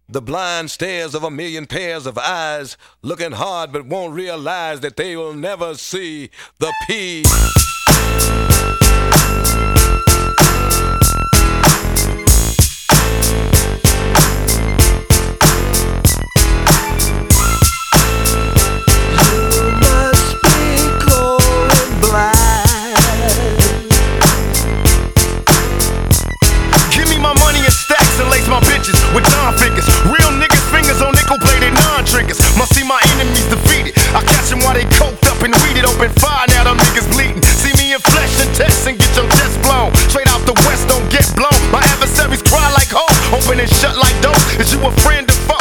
The blind stares of a million pairs of eyes, looking hard but won't realize that they will never see the P. My bitches with Don figures, real niggas fingers on nickel plated non-triggers. Must see my enemies defeated. I catch them while they coked up and weeded. Open fire, now them niggas bleeding. See me in flesh and test and get your chest blown. Straight out the west, don't get blown. My adversaries cry like hoes, open and shut like doors. Is you a friend or foe?